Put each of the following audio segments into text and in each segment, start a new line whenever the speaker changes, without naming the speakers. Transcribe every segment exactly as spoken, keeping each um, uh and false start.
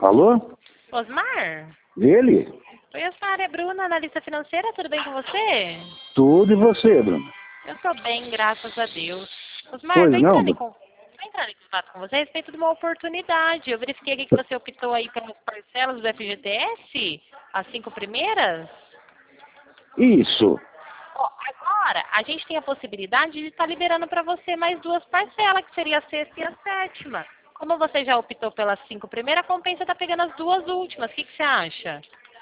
Alô?
Osmar?
Ele?
Oi, Osmar, é Bruna, analista financeira, tudo bem com você?
Tudo e você, Bruno?
Eu tô bem, graças a Deus. Osmar,
Pois
tô
não,
entrando em,
Bruno?
con- tô entrando em contato com você a respeito de uma oportunidade. Eu verifiquei aqui que você optou aí pelas parcelas do F G T S, as cinco primeiras.
Isso.
Ó, agora, a gente tem a possibilidade de estar liberando para você mais duas parcelas, que seria a sexta e a sétima. Como você já optou pelas cinco primeiras, compensa estar pegando as duas últimas. O que, que você acha?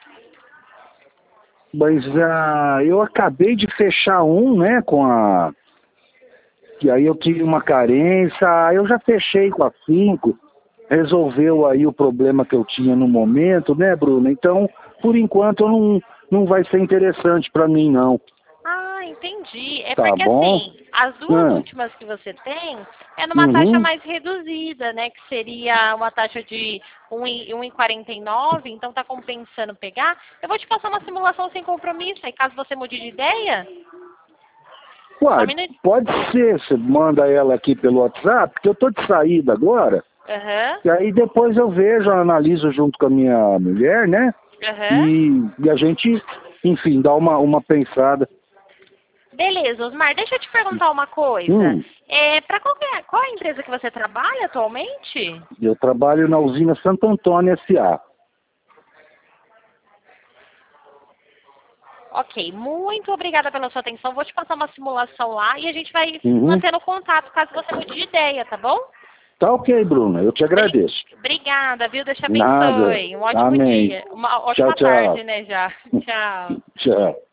Mas ah, eu acabei de fechar um, né, com a... Que aí eu tive uma carência, aí eu já fechei com a cinco, resolveu aí o problema que eu tinha no momento, né, Bruno? Então, por enquanto, não, não vai ser interessante para mim, não.
Ah, entendi. É
Tá
porque
bom?
assim, as duas
Ah,
últimas que você tem é numa taxa
uhum.
mais reduzida, né? Que seria uma taxa de um vírgula quarenta e nove, então tá compensando pegar. Eu vou te passar uma simulação sem compromisso, aí caso você mude de ideia, só um
Uai,
minuto.
pode ser, você manda ela aqui pelo WhatsApp, porque eu tô de saída agora,
Aham,
e aí depois eu vejo, analiso junto com a minha mulher, né?
aham.
E, e a gente, enfim, dá uma, uma pensada.
Beleza, Osmar, deixa eu te perguntar uma coisa.
Hum,
É, para qual, que é- qual é a empresa que você trabalha atualmente?
eu trabalho na usina Santo Antônio S A
Ok, muito obrigada pela sua atenção. Vou te passar uma simulação lá e a gente vai
Uhum.
mantendo contato caso você mude de ideia, tá bom?
Tá ok, Bruna, eu te
Bri-
agradeço.
Obrigada, viu? Deus te
Nada.
abençoe. Um ótimo
Amém.
dia. Uma
Tchau,
ótima
tchau.
tarde, né, já. Tchau.
Tchau.